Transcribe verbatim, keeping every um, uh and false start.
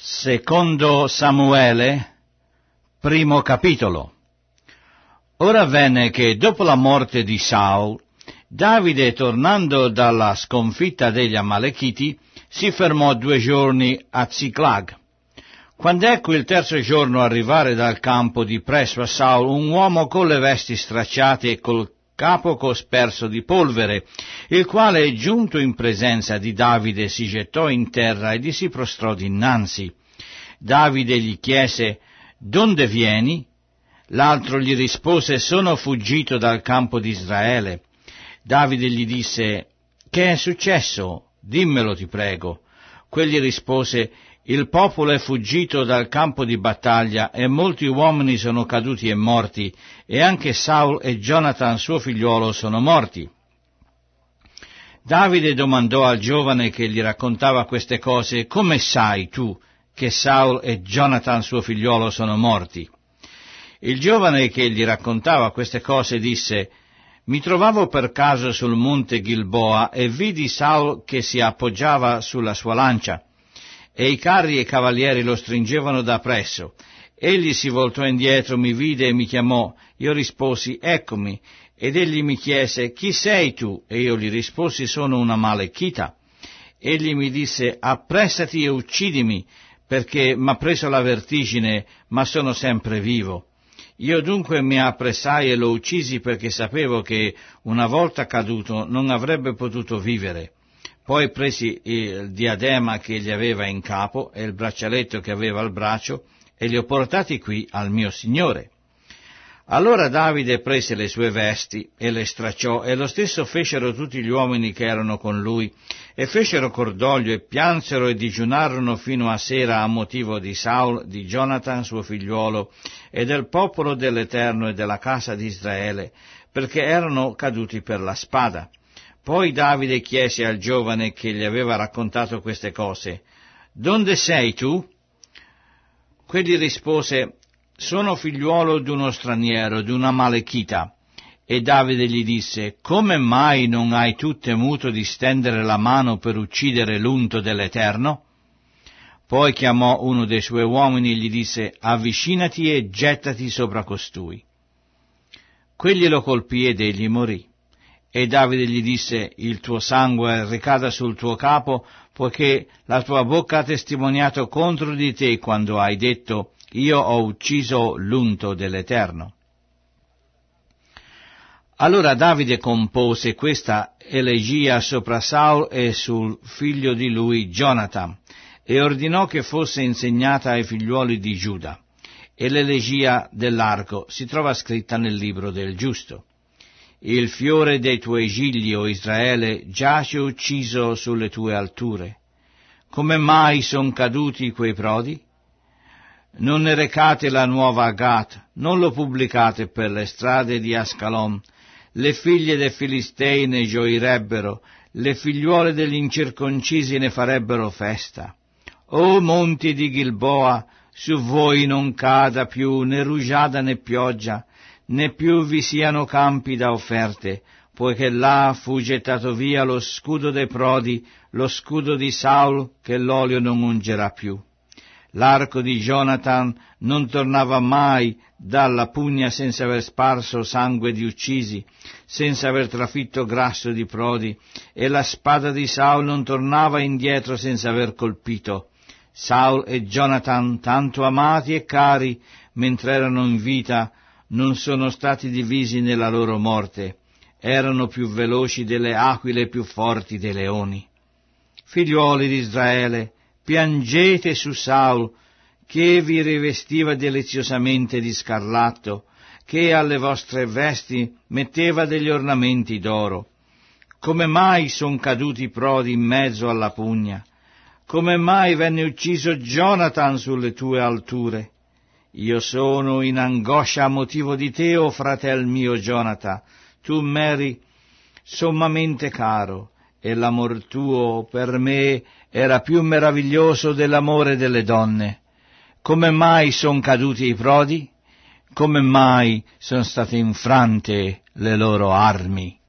Secondo Samuele, primo capitolo. Ora avvenne che dopo la morte di Saul, Davide, tornando dalla sconfitta degli Amalechiti, si fermò due giorni a Ziklag. Quando ecco il terzo giorno arrivare dal campo di presso a Saul un uomo con le vesti stracciate e col capo cosperso di polvere, il quale, giunto in presenza di Davide, si gettò in terra e gli si prostrò dinanzi. Davide gli chiese: «Donde vieni?» L'altro gli rispose: «Sono fuggito dal campo di Israele». Davide gli disse: «Che è successo? Dimmelo, ti prego». Quegli rispose: «Il popolo è fuggito dal campo di battaglia e molti uomini sono caduti e morti, e anche Saul e Jonathan suo figliuolo sono morti». Davide domandò al giovane che gli raccontava queste cose: «Come sai tu che Saul e Jonathan suo figliuolo sono morti?» Il giovane che gli raccontava queste cose disse: «Mi trovavo per caso sul monte Gilboa e vidi Saul che si appoggiava sulla sua lancia, e i carri e i cavalieri lo stringevano da presso. Egli si voltò indietro, mi vide e mi chiamò. Io risposi: eccomi. Ed egli mi chiese: chi sei tu? E io gli risposi: sono un Amalechita. Egli mi disse: appressati e uccidimi, perché m'ha preso la vertigine, ma sono sempre vivo. Io dunque mi appressai e lo uccisi, perché sapevo che una volta caduto non avrebbe potuto vivere. Poi presi il diadema che gli aveva in capo e il braccialetto che aveva al braccio e li ho portati qui al mio signore». Allora Davide prese le sue vesti e le stracciò, e lo stesso fecero tutti gli uomini che erano con lui, e fecero cordoglio e piansero e digiunarono fino a sera a motivo di Saul, di Jonathan suo figliuolo, e del popolo dell'Eterno e della casa di Israele, perché erano caduti per la spada. Poi Davide chiese al giovane che gli aveva raccontato queste cose: «Donde sei tu?» Quegli rispose: «Sono figliuolo d'uno straniero, d'un Amalechita». E Davide gli disse: «Come mai non hai tu temuto di stendere la mano per uccidere l'unto dell'Eterno?» Poi chiamò uno dei suoi uomini e gli disse: «Avvicinati e gettati sopra costui». Quegli lo colpì ed egli morì. E Davide gli disse: «Il tuo sangue ricada sul tuo capo, poiché la tua bocca ha testimoniato contro di te quando hai detto: io ho ucciso l'unto dell'Eterno». Allora Davide compose questa elegia sopra Saul e sul figlio di lui Jonathan, e ordinò che fosse insegnata ai figliuoli di Giuda. E l'elegia dell'arco si trova scritta nel libro del giusto. «Il fiore dei tuoi gigli, o Israele, giace ucciso sulle tue alture. Come mai son caduti quei prodi? Non ne recate la nuova a Gat, non lo pubblicate per le strade di Ascalon. Le figlie dei Filistei ne gioirebbero, le figliuole degli incirconcisi ne farebbero festa. O monti di Gilboa, su voi non cada più né rugiada né pioggia, né più vi siano campi da offerte, poiché là fu gettato via lo scudo dei prodi, lo scudo di Saul, che l'olio non ungerà più. L'arco di Jonathan non tornava mai dalla pugna senza aver sparso sangue di uccisi, senza aver trafitto grasso di prodi, e la spada di Saul non tornava indietro senza aver colpito. Saul e Jonathan, tanto amati e cari mentre erano in vita, non sono stati divisi nella loro morte. Erano più veloci delle aquile e più forti dei leoni. Figliuoli di Israele, piangete su Saul, che vi rivestiva deliziosamente di scarlatto, che alle vostre vesti metteva degli ornamenti d'oro. Come mai son caduti i prodi in mezzo alla pugna? Come mai venne ucciso Jonathan sulle tue alture? Io sono in angoscia a motivo di te, o fratel mio Jonathan. Tu m'eri sommamente caro, e l'amor tuo per me era più meraviglioso dell'amore delle donne. Come mai son caduti i prodi? Come mai son state infrante le loro armi?»